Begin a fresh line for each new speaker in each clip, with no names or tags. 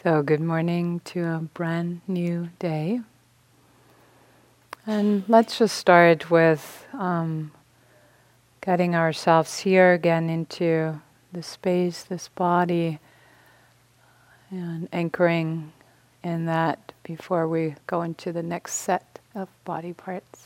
So, good morning to a brand new day. And let's just start with getting ourselves here again into the space, this body, and anchoring in that before we go into the next set of body parts.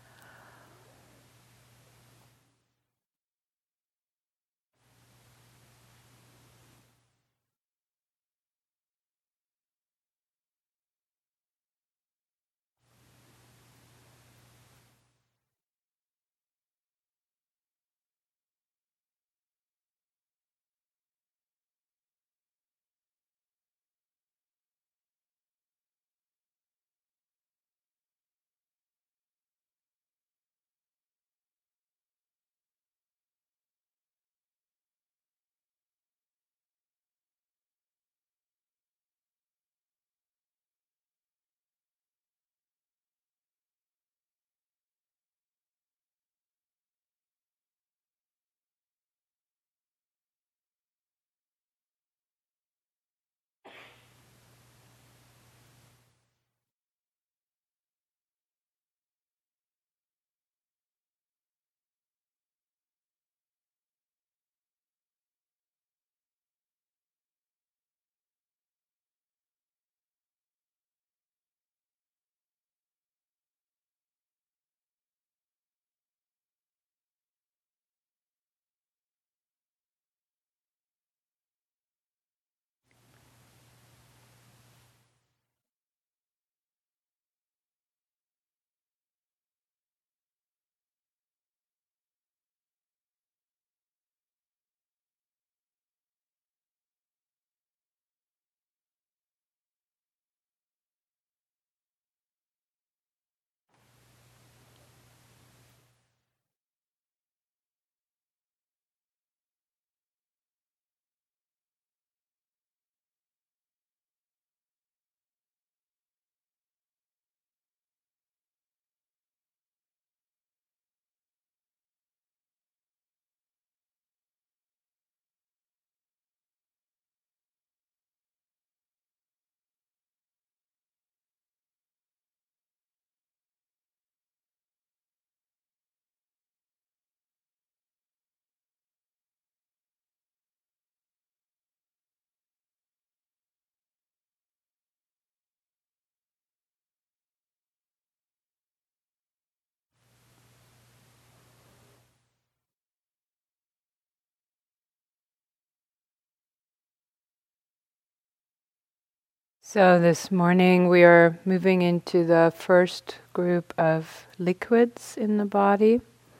So this morning we are moving into the first group of liquids in the body.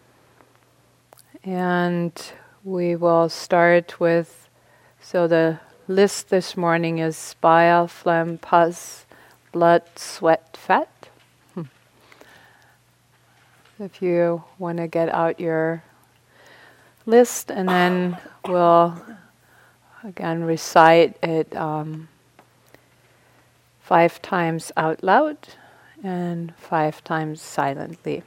And we will start with, so the list this morning is bile, phlegm, pus, blood, sweat, fat. If you want to get out your list, and then we'll again recite it 5 times out loud and 5 times silently.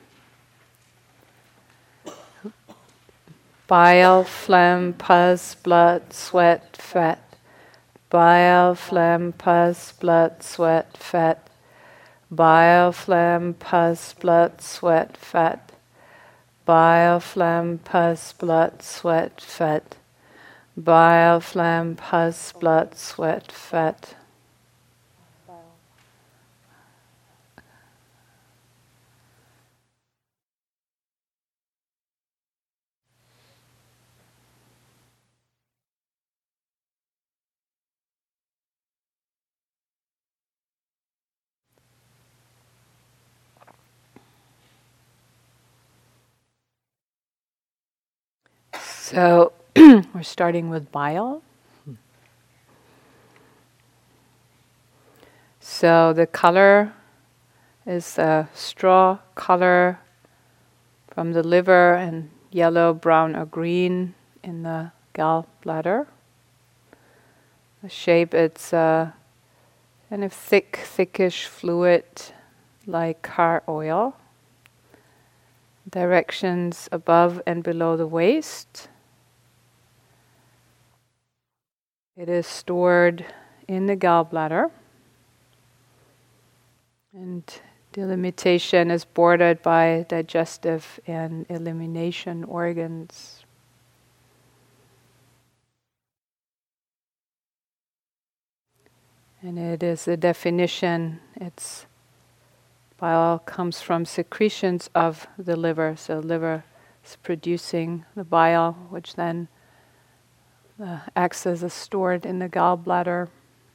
Bile, phlegm, pus, blood, sweat, fat. Bile, phlegm, pus, blood, sweat, fat. Bile, phlegm, pus, blood, sweat, fat. Bile, phlegm, pus, blood, sweat, fat. Bile, phlegm, pus, blood, sweat, fat. So we're starting with bile. So the color is a straw color from the liver and yellow, brown or green in the gallbladder. The shape, it's a kind of thickish fluid like car oil. Directions above and below the waist. It is stored in the gallbladder. And delimitation is bordered by digestive and elimination organs. And it is a definition, its bile comes from secretions of the liver. So liver is producing the bile, which then acts as a stored in the gallbladder.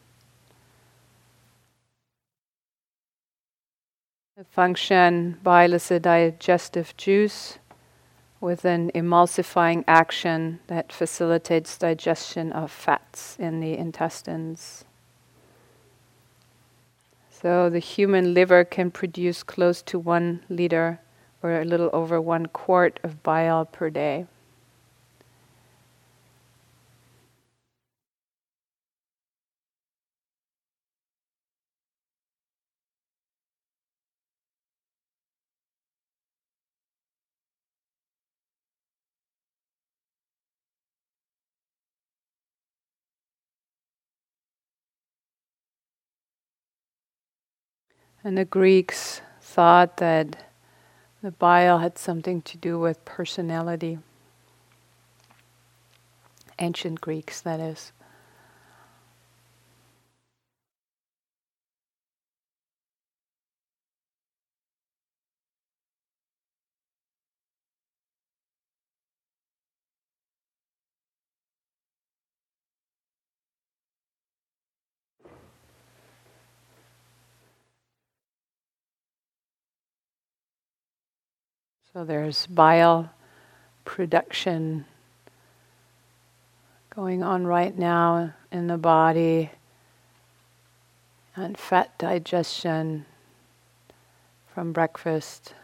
The function, bile is a digestive juice with an emulsifying action that facilitates digestion of fats in the intestines. So the human liver can produce close to 1 liter or a little over 1 quart of bile per day. And the Greeks thought that the bile had something to do with personality. Ancient Greeks, that is. So there's bile production going on right now in the body, and fat digestion from breakfast.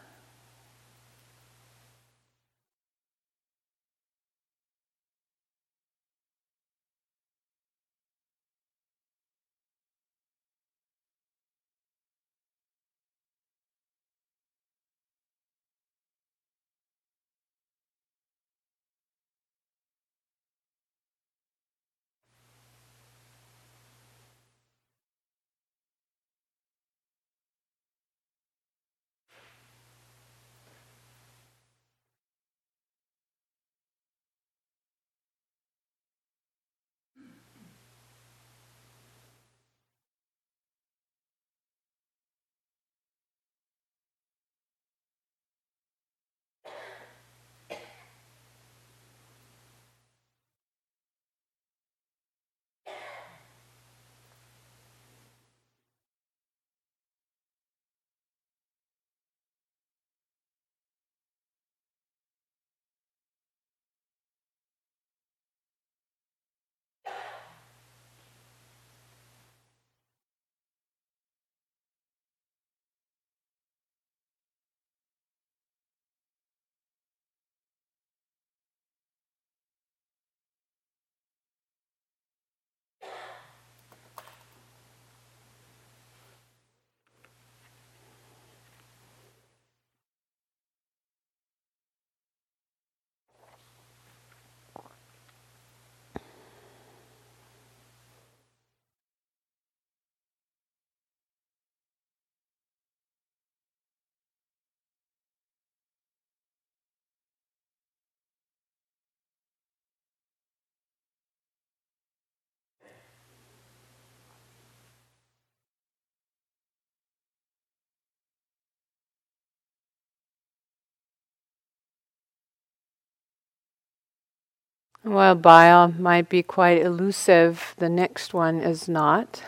While bile might be quite elusive, the next one is not.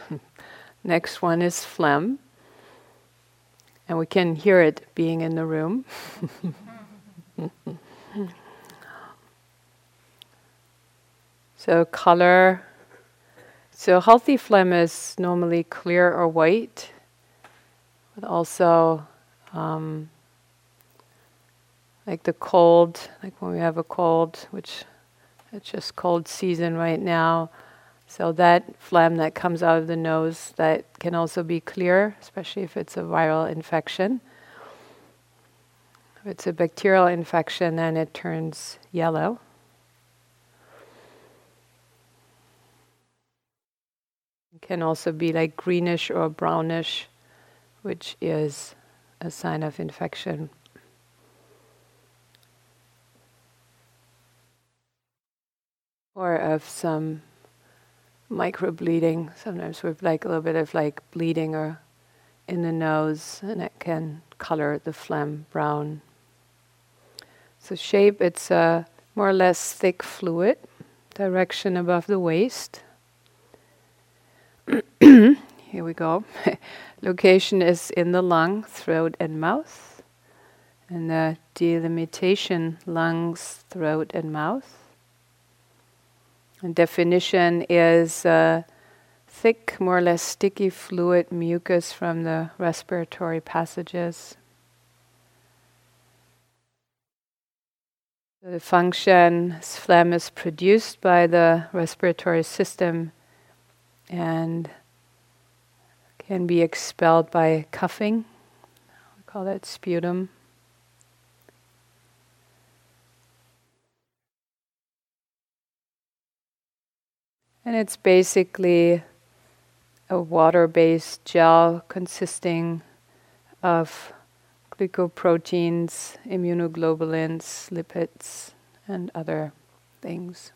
Next one is phlegm. And we can hear it being in the room. So color. So healthy phlegm is normally clear or white, but also like the cold, like when we have a cold, which it's just cold season right now. So that phlegm that comes out of the nose, that can also be clear, especially if it's a viral infection. If it's a bacterial infection, then it turns yellow. can also be like greenish or brownish, which is a sign of infection. Or of some microbleeding, sometimes with like a little bit of like bleeding or in the nose, and it can color the phlegm brown. So shape, it's a more or less thick fluid, direction above the waist. Here we go. Location is in the lung, throat and mouth. And the delimitation, lungs, throat and mouth. And definition is thick, more or less sticky fluid mucus from the respiratory passages. The function, phlegm is produced by the respiratory system and can be expelled by coughing. We call that sputum. And it's basically a water-based gel consisting of glycoproteins, immunoglobulins, lipids, and other things.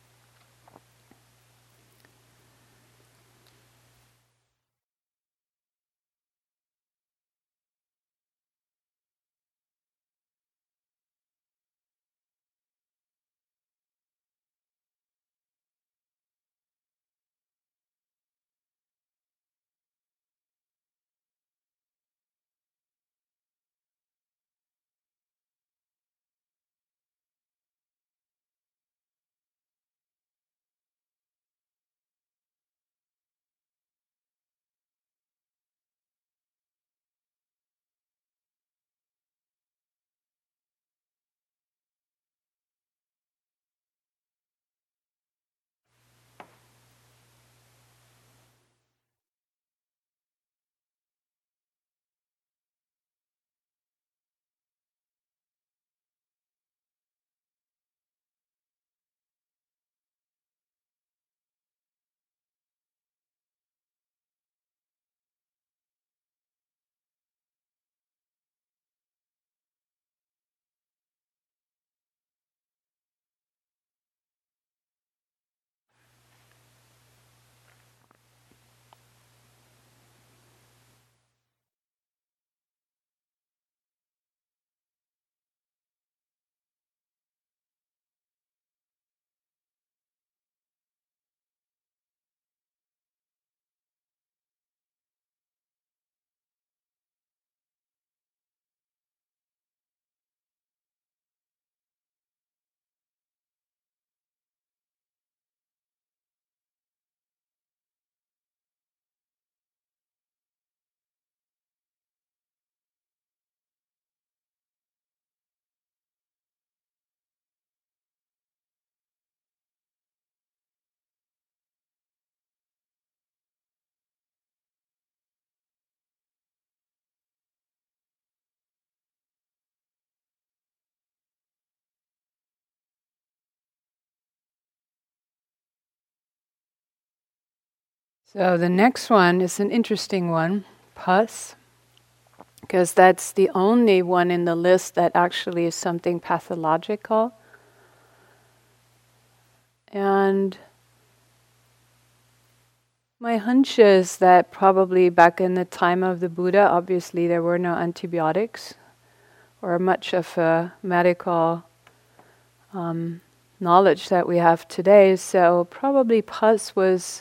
So the next one is an interesting one, pus, because that's the only one in the list that actually is something pathological. And my hunch is that probably back in the time of the Buddha, obviously there were no antibiotics or much of a medical knowledge that we have today. So probably pus was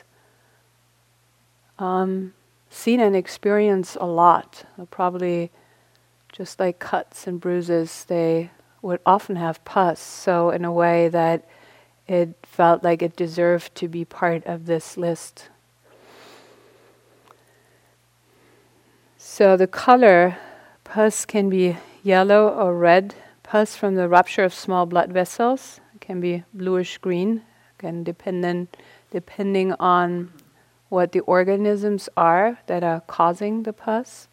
seen and experienced a lot. Probably just like cuts and bruises, they would often have pus. So in a way that it felt like it deserved to be part of this list. So the color, pus can be yellow or red. Pus from the rupture of small blood vessels can be bluish green, again depending on what the organisms are that are causing the pus.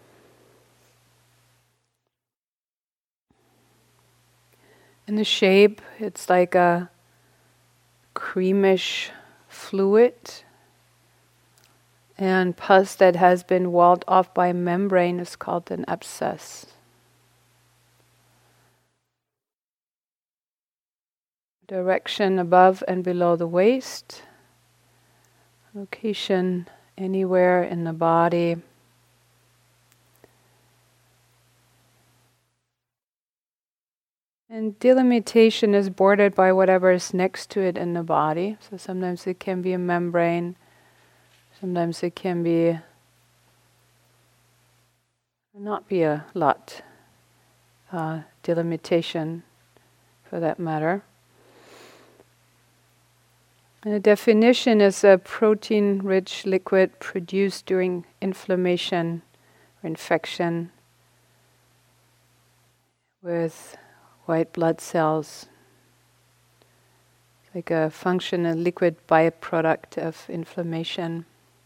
In the shape, it's like a creamish fluid, And pus that has been walled off by a membrane is called an abscess. Direction above and below the waist. Location anywhere in the body. And delimitation is bordered by whatever is next to it in the body. So sometimes it can be a membrane, sometimes it can be not be a lot delimitation for that matter. And the definition is a protein-rich liquid produced during inflammation or infection with white blood cells, like a functional liquid byproduct of inflammation.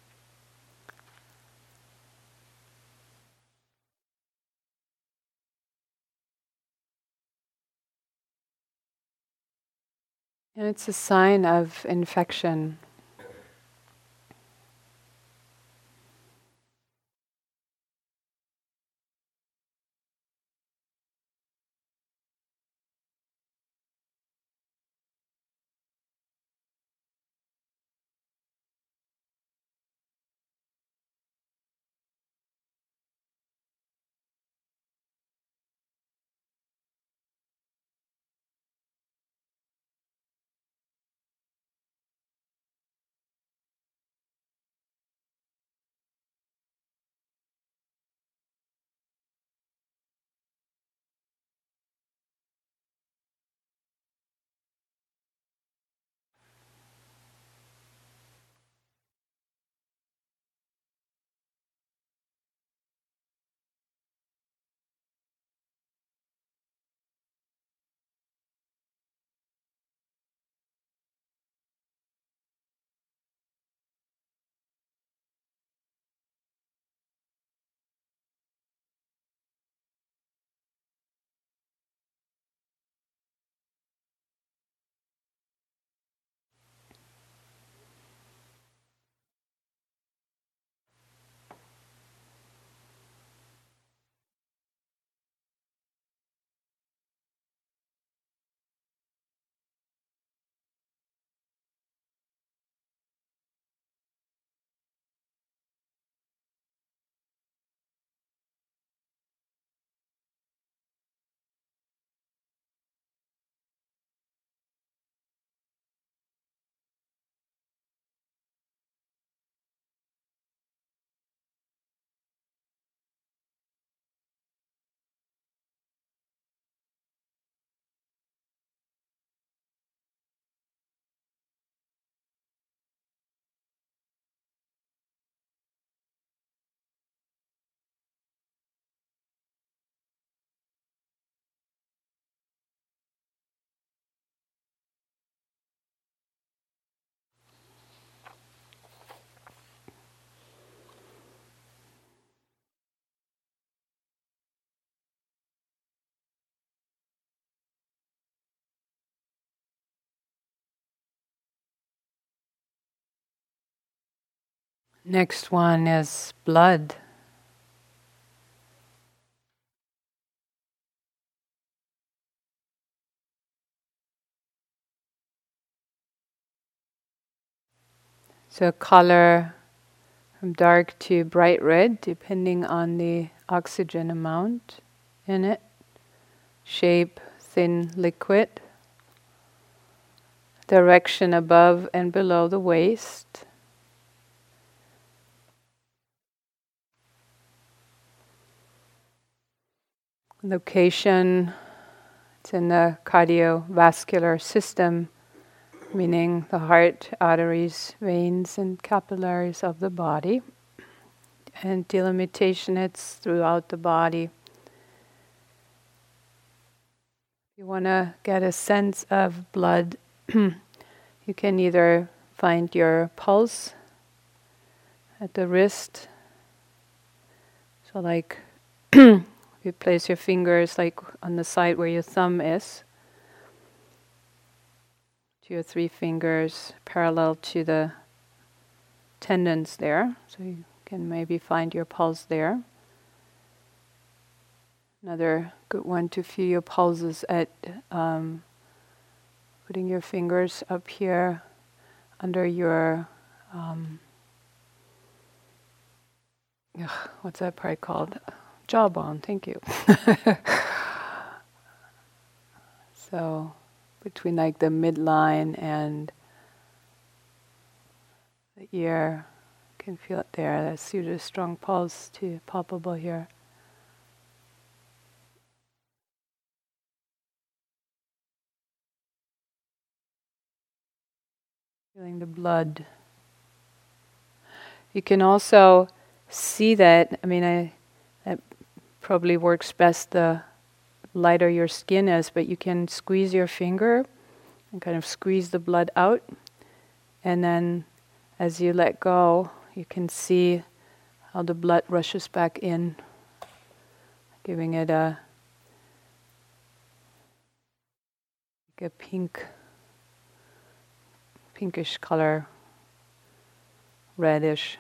And it's a sign of infection. Next one is blood. So color from dark to bright red, depending on the oxygen amount in it. Shape, thin liquid. Direction above and below the waist. Location, it's in the cardiovascular system, meaning the heart, arteries, veins, and capillaries of the body. And delimitation, it's throughout the body. If you want to get a sense of blood, you can either find your pulse at the wrist. So like you place your fingers like on the side where your thumb is. Your 3 fingers parallel to the tendons there, so you can maybe find your pulse there. Another good one to feel your pulses at putting your fingers up here under your what's that part called? Jawbone. Thank you. So between like the midline and the ear, you can feel it there. That's usually a strong pulse too, palpable here. Feeling the blood. You can also see that, that probably works best the lighter your skin is, but you can squeeze your finger and kind of squeeze the blood out. And then as you let go, you can see how the blood rushes back in, giving it a pinkish color, reddish.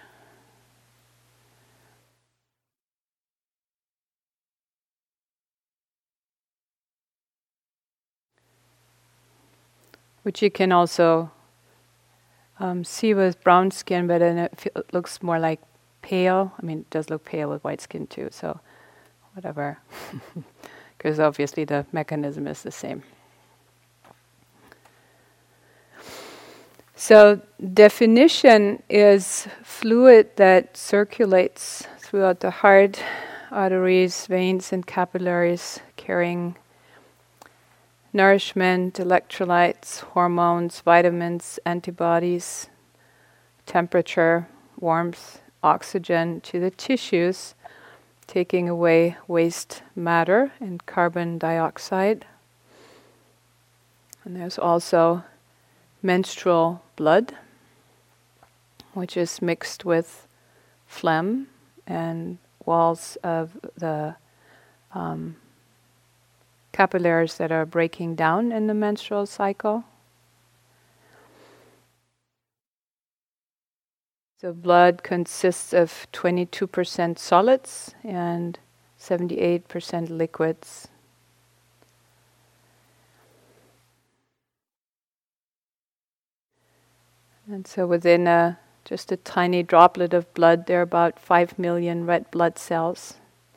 Which you can also see with brown skin, but then it looks more like pale. It does look pale with white skin too, so whatever. Because obviously the mechanism is the same. So definition is fluid that circulates throughout the heart, arteries, veins, and capillaries, carrying nourishment, electrolytes, hormones, vitamins, antibodies, temperature, warmth, oxygen to the tissues, taking away waste matter and carbon dioxide. And there's also menstrual blood, which is mixed with phlegm and walls of the capillaries that are breaking down in the menstrual cycle. So blood consists of 22% solids and 78% liquids. And so within just a tiny droplet of blood, there are about 5 million red blood cells,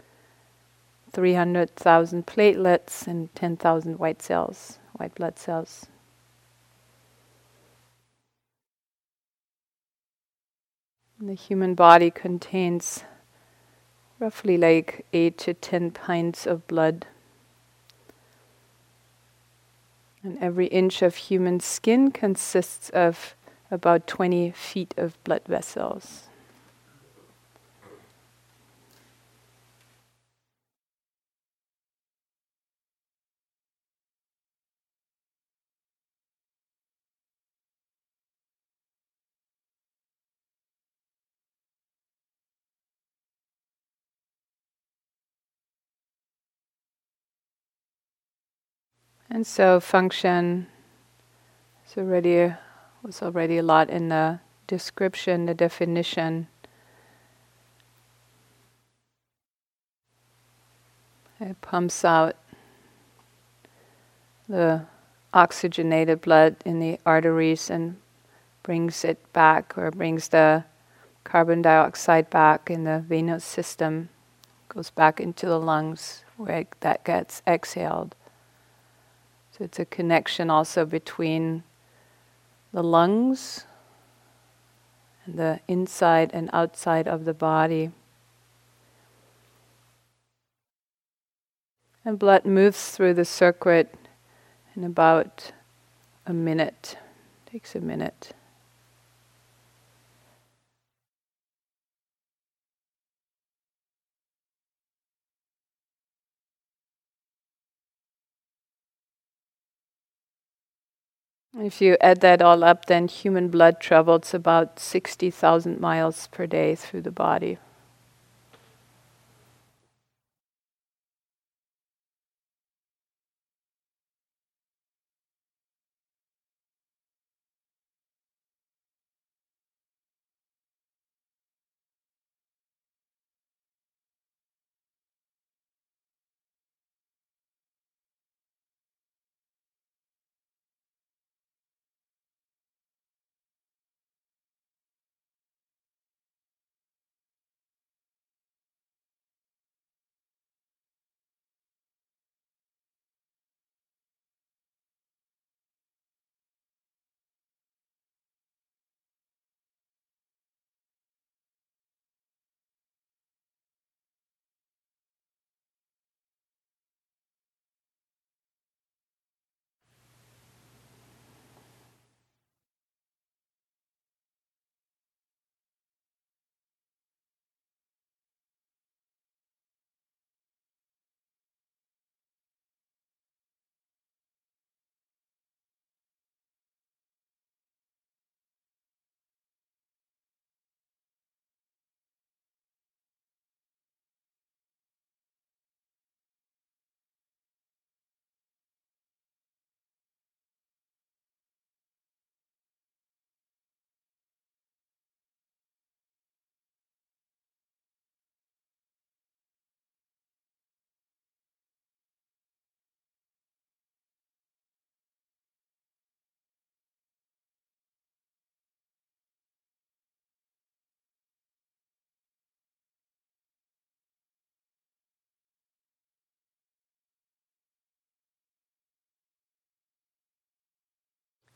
300,000 platelets, and 10,000 white blood cells. And the human body contains roughly like 8 to 10 pints of blood. And every inch of human skin consists of about 20 feet of blood vessels. And so function was already a lot in the description, the definition. It pumps out the oxygenated blood in the arteries and brings it back, or brings the carbon dioxide back in the venous system, goes back into the lungs where that gets exhaled. So it's a connection also between the lungs and the inside and outside of the body. And blood moves through the circuit in about a minute. Takes a minute. If you add that all up, then human blood travels about 60,000 miles per day through the body.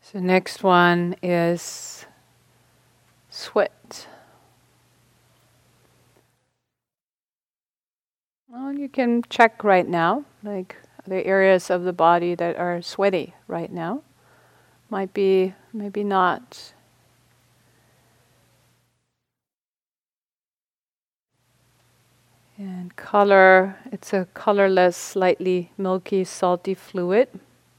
So next one is sweat. Well, you can check right now, like the areas of the body that are sweaty right now. Might be, maybe not. And color, it's a colorless, slightly milky, salty fluid.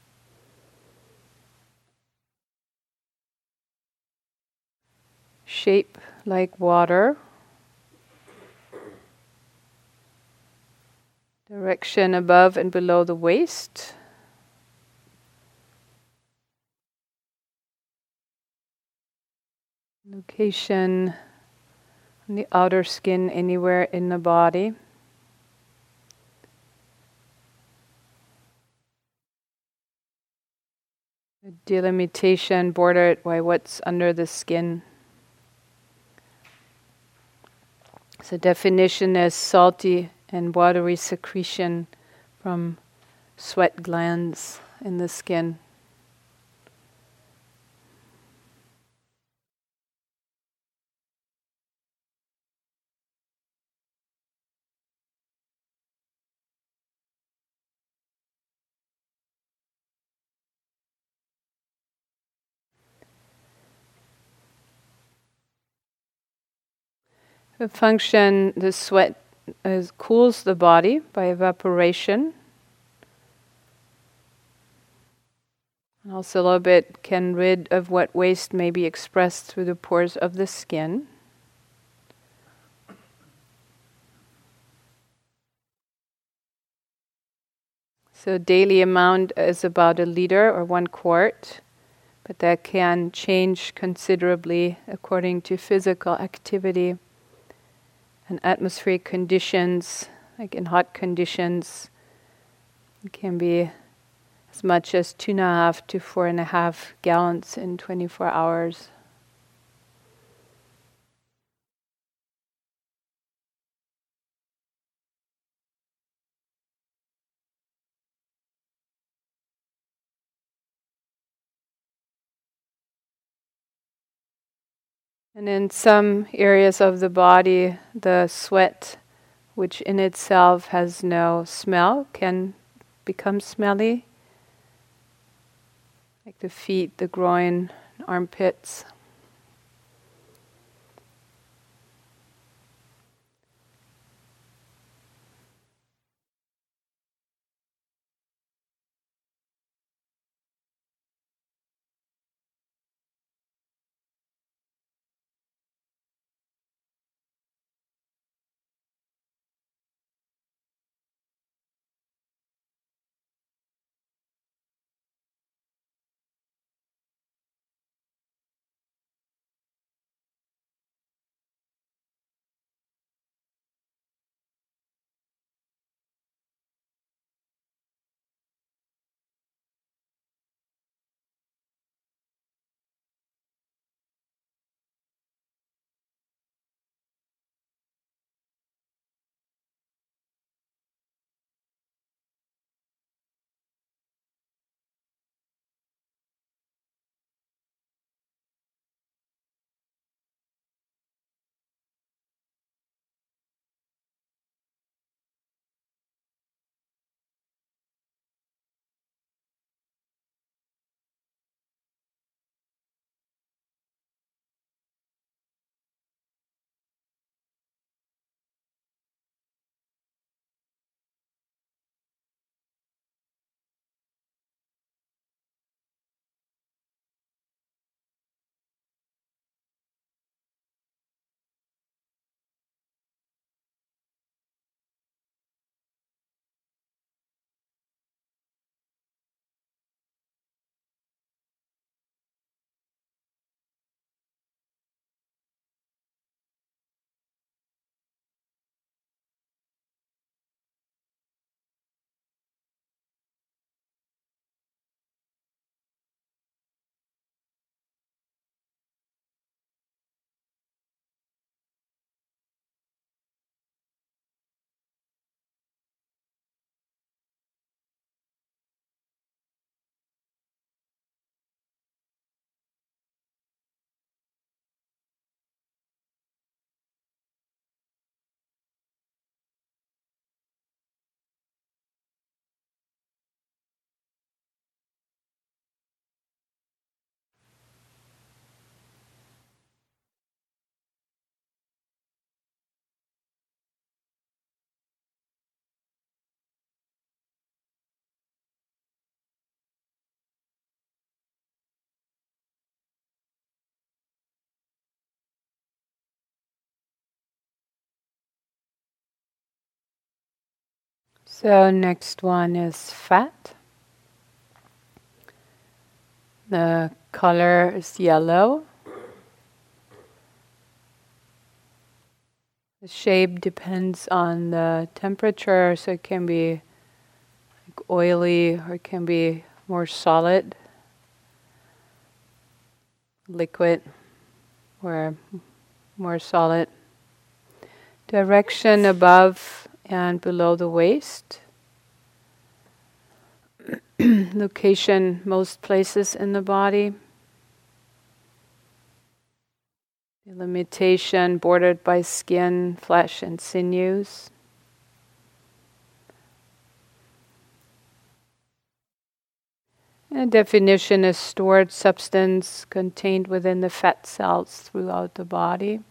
Shape like water. Direction above and below the waist. Location on the outer skin, anywhere in the body. The delimitation bordered by what's under the skin. So definition is salty and watery secretion from sweat glands in the skin. The function, the sweat cools the body by evaporation. And also a little bit can rid of what waste may be expressed through the pores of the skin. So daily amount is about 1 liter or 1 quart, but that can change considerably according to physical activity and atmospheric conditions. Like in hot conditions, it can be as much as 2.5 to 4.5 gallons in 24 hours. And in some areas of the body, the sweat, which in itself has no smell, can become smelly, like the feet, the groin, armpits. So next one is fat. The color is yellow. The shape depends on the temperature, so it can be like oily or it can be more solid, liquid, or more solid. Direction above and below the waist. Location most places in the body. Delimitation bordered by skin, flesh, and sinews. And definition is stored substance contained within the fat cells throughout the body.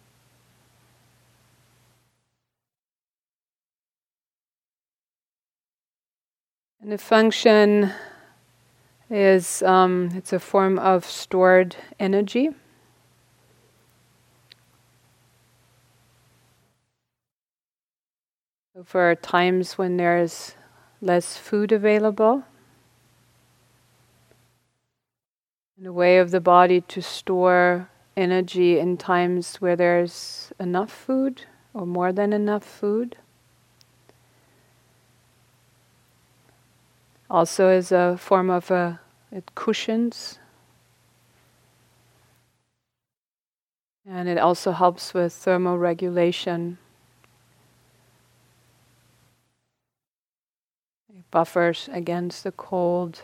And the function is it's a form of stored energy. So for times when there's less food available, and a way of the body to store energy in times where there's enough food or more than enough food. Also is a form of it cushions. And it also helps with thermoregulation. It buffers against the cold.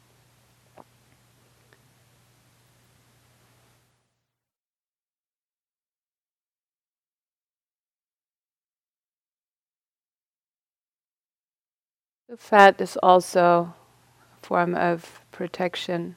The fat is also a form of protection.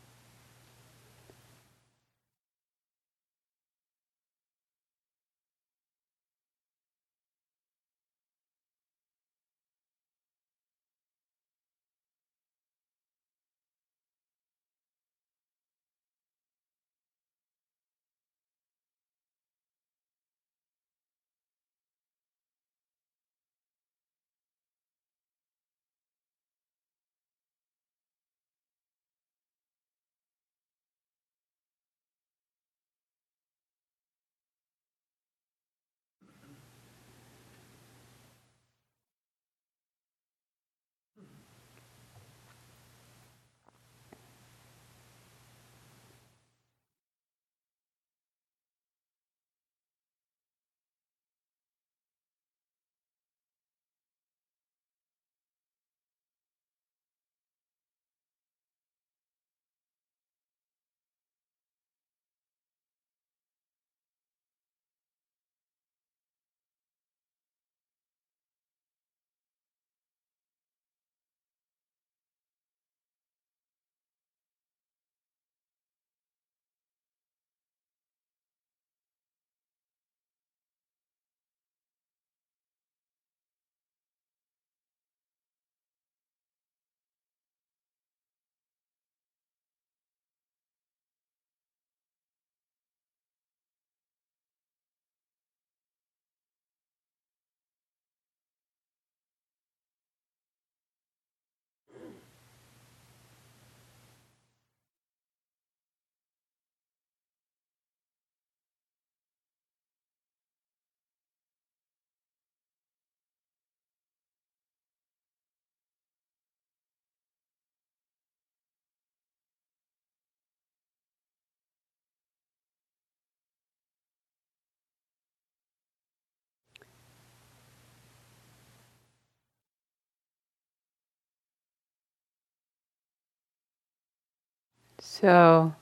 So,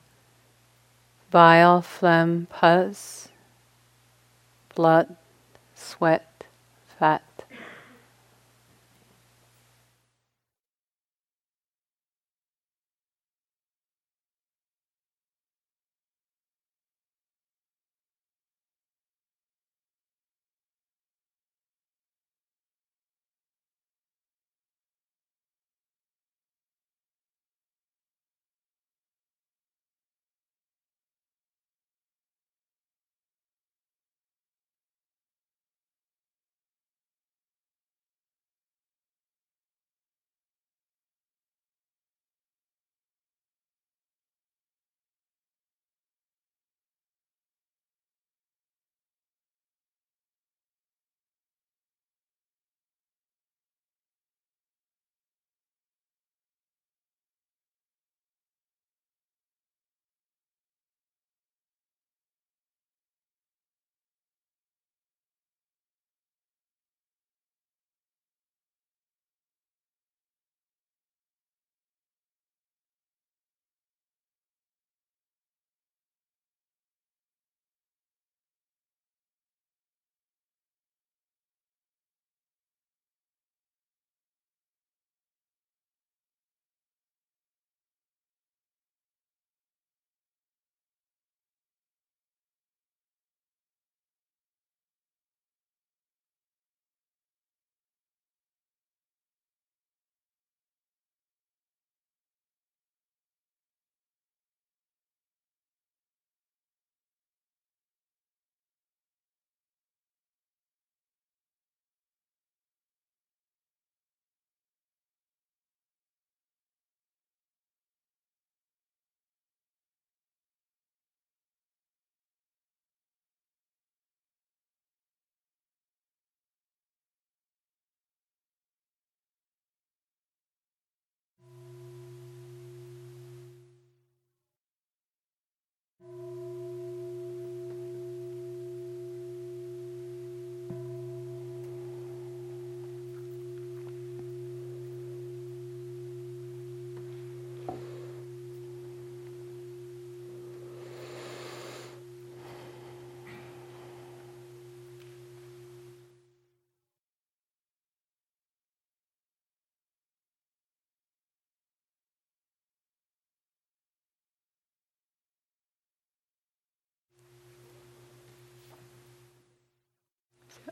bile, phlegm, pus, blood, sweat, fat.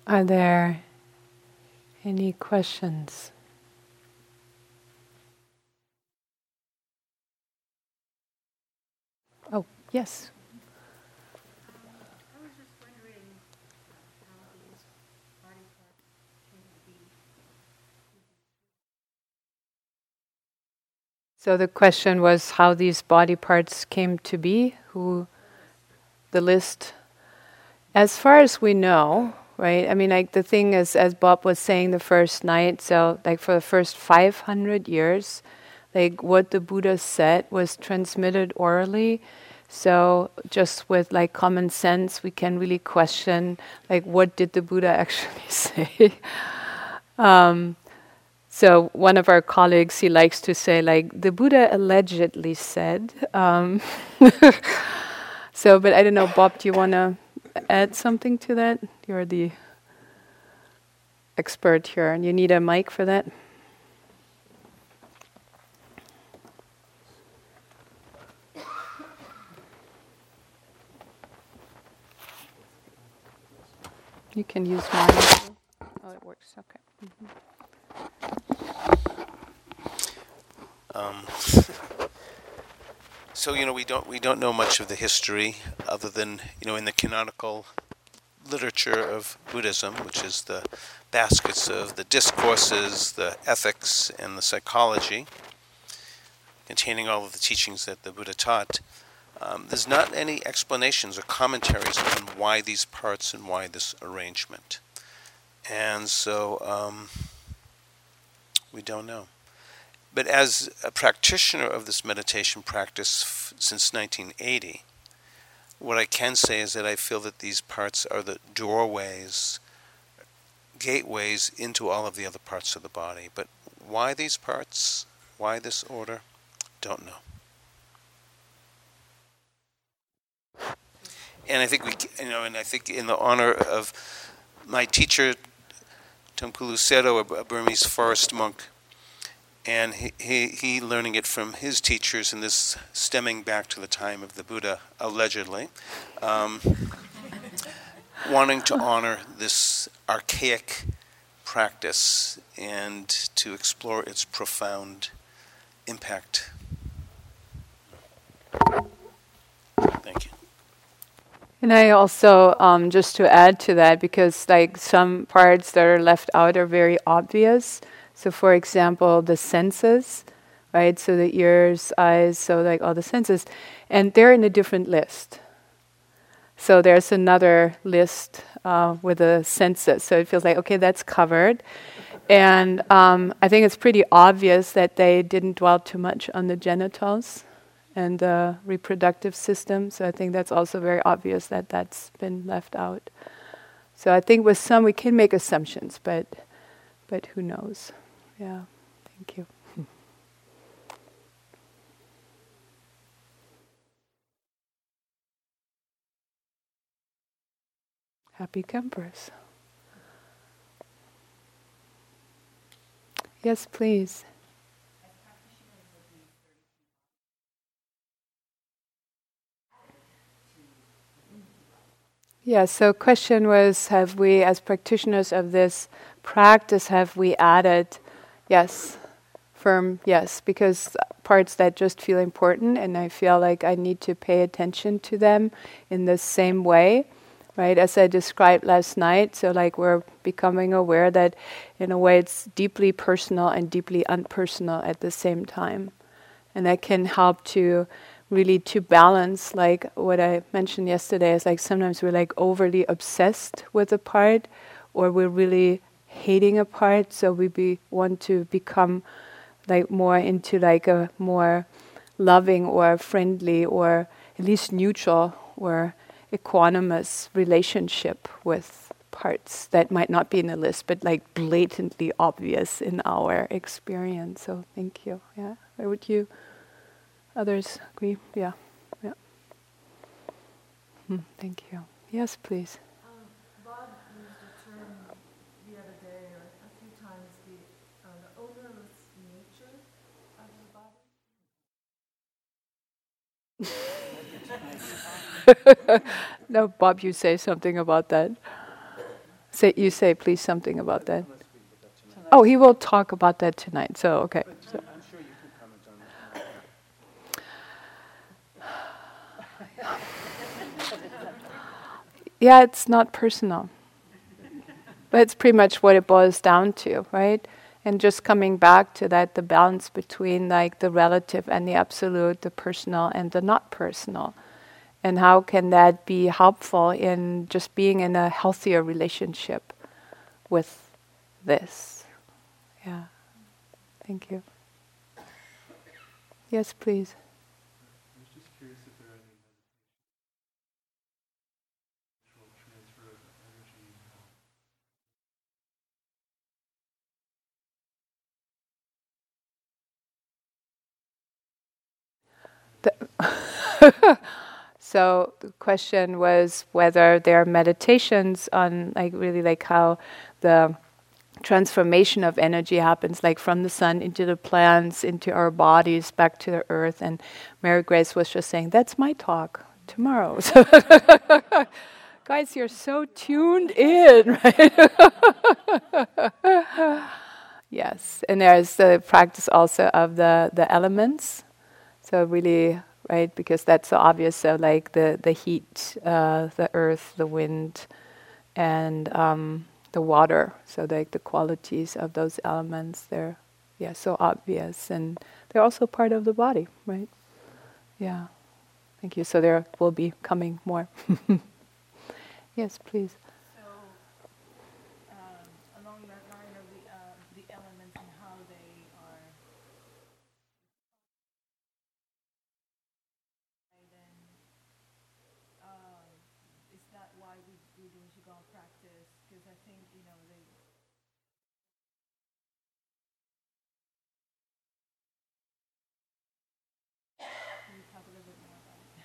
Are there any questions? Oh, yes.
I was just wondering how these body parts came to be.
So the question was how these body parts came to be, the list. As far as we know, right? I mean, like the thing is, as Bob was saying the first night, so like for the first 500 years, like what the Buddha said was transmitted orally. So just with like common sense, we can really question like what did the Buddha actually say. So one of our colleagues, he likes to say like the Buddha allegedly said. So, but I don't know, Bob, do you want to add something to that? You're the expert here, and you need a mic for that. You can use mine. Oh, it works. Okay.
So we don't know much of the history other than in the canonical literature of Buddhism, which is the baskets of the discourses, the ethics, and the psychology, containing all of the teachings that the Buddha taught. There's not any explanations or commentaries on why these parts and why this arrangement. And so we don't know. But as a practitioner of this meditation practice since 1980, what I can say is that I feel that these parts are the doorways, gateways into all of the other parts of the body. But why these parts? Why this order? Don't know. And I think I think in the honor of my teacher, Tongkulu Sedo, a Burmese forest monk, and he learning it from his teachers, and this stemming back to the time of the Buddha, allegedly, wanting to honor this archaic practice and to explore its profound impact. Thank you.
And I also, just to add to that, because like some parts that are left out are very obvious. So for example, the senses, right? So the ears, eyes, so like all the senses. And they're in a different list. So there's another list with the senses. So it feels like, okay, that's covered. And I think it's pretty obvious that they didn't dwell too much on the genitals and the reproductive system. So I think that's also very obvious that that's been left out. So I think with some we can make assumptions, but who knows? Yeah, thank you. Happy campers. Yes, please. Yeah, so question was, have we, as practitioners of this practice, have we added, yes, firm, yes, because parts that just feel important and I feel like I need to pay attention to them in the same way, right, as I described last night. So like we're becoming aware that in a way it's deeply personal and deeply unpersonal at the same time. And that can help to really to balance, like what I mentioned yesterday, is like sometimes we're like overly obsessed with a part, or we're really hating a part, so we want to become like more into like a more loving or friendly or at least neutral or equanimous relationship with parts that might not be in the list, but like blatantly obvious in our experience. So thank you. Yeah, where would you? Others agree? Yeah. Yeah. Thank you. Yes, please.
Bob used a term the other day, or a few times, the odorless nature of the body.
No, Bob, you say something about that. say please something about that. Oh, he will talk about that tonight. So okay. So.
I'm sure you can comment on
Yeah, it's not personal. But it's pretty much what it boils down to, right? And just coming back to that, the balance between like the relative and the absolute, the personal and the not personal. And how can that be helpful in just being in a healthier relationship with this? Yeah. Thank you. Yes, please.
I was just curious if there are any natural transfer of energy.
So the question was whether there are meditations on like really like how the transformation of energy happens, like from the sun into the plants, into our bodies, back to the earth. And Mary Grace was just saying, that's my talk tomorrow. So guys, you're so tuned in, right? Yes, and there's the practice also of the elements. So really, right, because that's so obvious. So like the heat, the earth, the wind, and the water. So like the qualities of those elements, they're so obvious, and they're also part of the body, right? Yeah. Thank you. So there will be coming more. Yes, please.
So, along that line of the elements and how they are, then is that why we do Qigong practice? Because I think they. Can you talk a little bit more about it?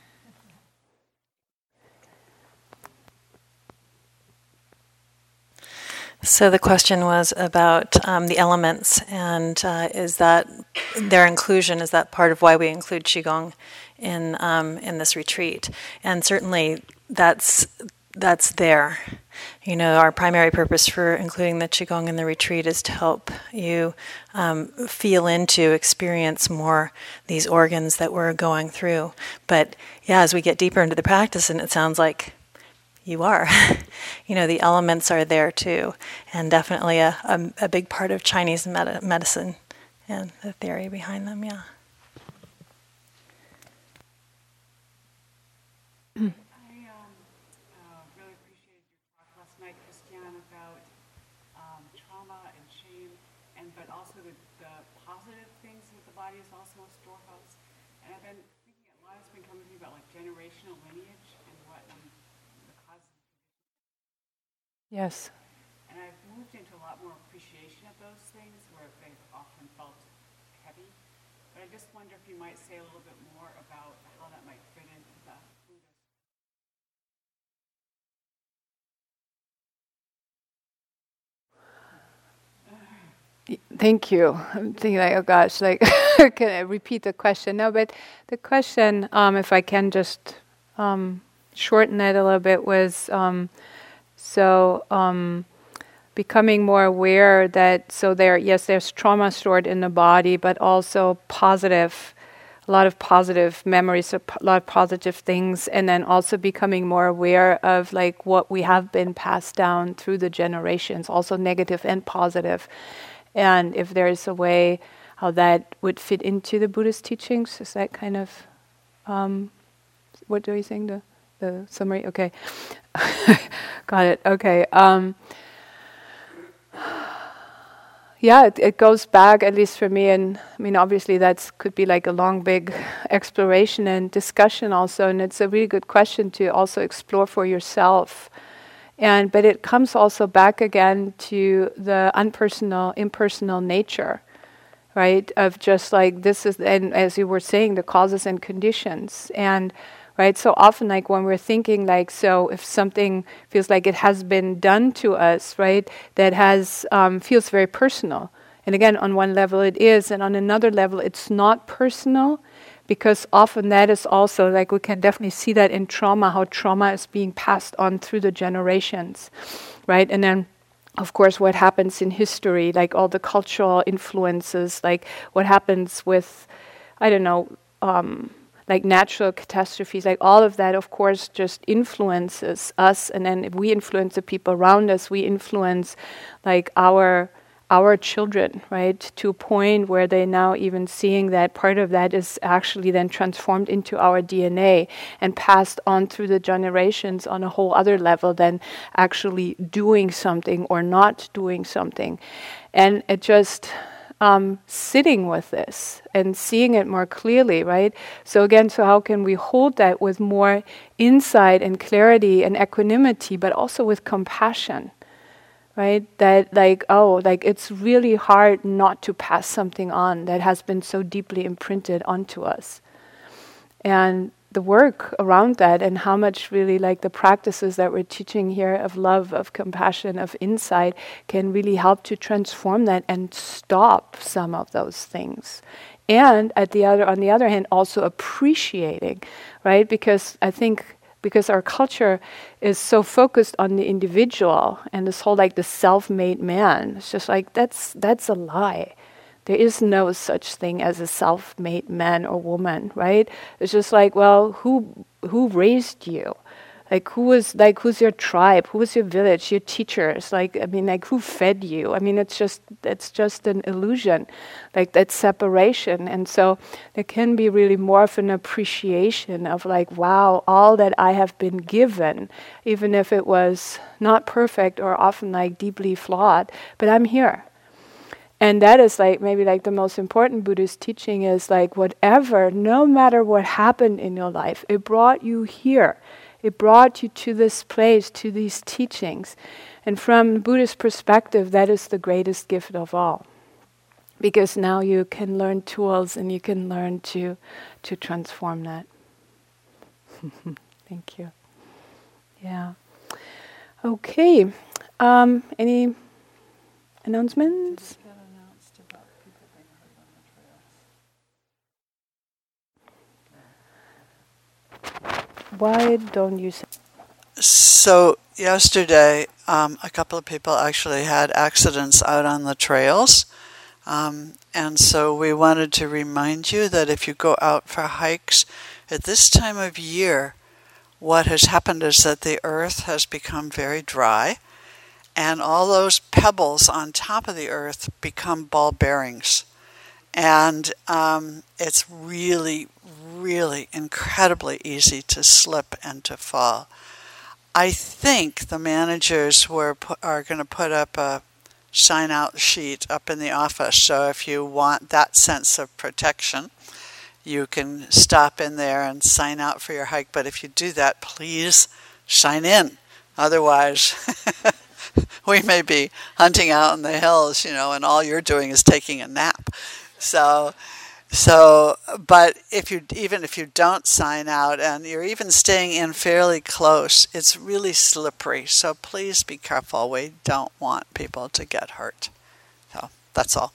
So the question was about the elements, and is that their inclusion? Is that part of why we include Qigong in this retreat? And certainly that's there. You know, our primary purpose for including the Qigong in the retreat is to help you feel into, experience more these organs that we're going through. But yeah, as we get deeper into the practice, and it sounds like you are. You know, the elements are there too, and definitely a big part of Chinese medicine and the theory behind them, yeah.
I really appreciated your talk last night, Christiane, about trauma and shame, but also the positive things that the body is also a storehouse. And I've been thinking a lot has been coming to me about like generational lineage and what the causes.
Yes.
And I've moved into a lot more appreciation of those things where they've often felt heavy. But I just wonder if you might say a little bit more about how that might fit into the Buddhist.
Thank you. I'm thinking like, oh gosh, like, can I repeat the question? No, but the question, if I can just shorten it a little bit, was becoming more aware that, so there's trauma stored in the body, but also a lot of positive memories, a lot of positive things, and then also becoming more aware of like what we have been passed down through the generations, also negative and positive. And if there's a way how that would fit into the Buddhist teachings, is that kind of, what are you saying, the summary? Okay. Got it. Okay. Yeah, it goes back, at least for me, and I mean, obviously that could be like a long, big exploration and discussion also, and it's a really good question to also explore for yourself. But it comes also back again to the impersonal nature, right? Of just like this is, and as you were saying, the causes and conditions, and right. So often, like when we're thinking, like, so if something feels like it has been done to us, right, that has feels very personal. And again, on one level it is, and on another level it's not personal, because often that is also, like we can definitely see that in trauma, how trauma is being passed on through the generations, right? And then of course, what happens in history, like all the cultural influences, like what happens with, I don't know, like natural catastrophes, like all of that, of course, just influences us. And then if we influence the people around us, we influence like our children, right? To a point where they're now even seeing that part of that is actually then transformed into our DNA and passed on through the generations on a whole other level than actually doing something or not doing something. And it just sitting with this and seeing it more clearly, right? So again, so how can we hold that with more insight and clarity and equanimity, but also with compassion? Right? That like, it's really hard not to pass something on that has been so deeply imprinted onto us. And the work around that and how much really like the practices that we're teaching here of love, of compassion, of insight can really help to transform that and stop some of those things. And on the other hand, also appreciating, right? Because I think because our culture is so focused on the individual and this whole like the self-made man, it's just like that's a lie. There is no such thing as a self-made man or woman, right? It's just like, well, who raised you? Who's your tribe? Who was your village? Your teachers? Who fed you? I mean, it's just an illusion, like that separation. And so there can be really more of an appreciation of like, wow, all that I have been given, even if it was not perfect or often like deeply flawed, but I'm here. And that is like maybe like the most important Buddhist teaching is like whatever, no matter what happened in your life, it brought you here. It brought you to this place, to these teachings. And from the Buddhist perspective, that is the greatest gift of all. Because now you can learn tools and you can learn to transform that. Thank you. Yeah. Okay. Any announcements? Why don't you say?
So yesterday, a couple of people actually had accidents out on the trails. And so we wanted to remind you that if you go out for hikes at this time of year, what has happened is that the earth has become very dry, and all those pebbles on top of the earth become ball bearings. And it's really, really incredibly easy to slip and to fall. I think the managers are going to put up a sign-out sheet up in the office, so if you want that sense of protection, you can stop in there and sign out for your hike. But if you do that, please sign in. Otherwise, we may be hunting out in the hills, and all you're doing is taking a nap. But even if you don't sign out and you're even staying in fairly close, it's really slippery. So please be careful. We don't want people to get hurt. So that's all.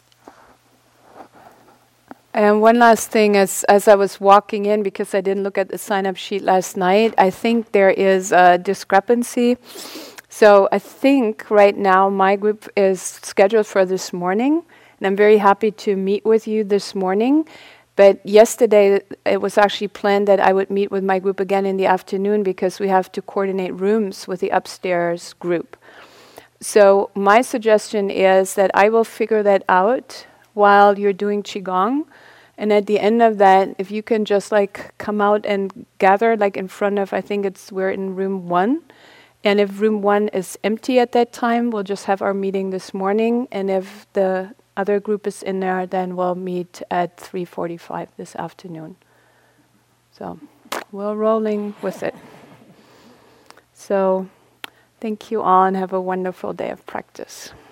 And one last thing, as I was walking in, because I didn't look at the sign-up sheet last night, I think there is a discrepancy. So I think right now my group is scheduled for this morning. And I'm very happy to meet with you this morning. But yesterday, it was actually planned that I would meet with my group again in the afternoon because we have to coordinate rooms with the upstairs group. So my suggestion is that I will figure that out while you're doing Qigong. And at the end of that, if you can just come out and gather in front of, we're in room 1. And if room 1 is empty at that time, we'll just have our meeting this morning. And if the other group is in there, then we'll meet at 3:45 this afternoon. So we're rolling with it. So thank you all and have a wonderful day of practice.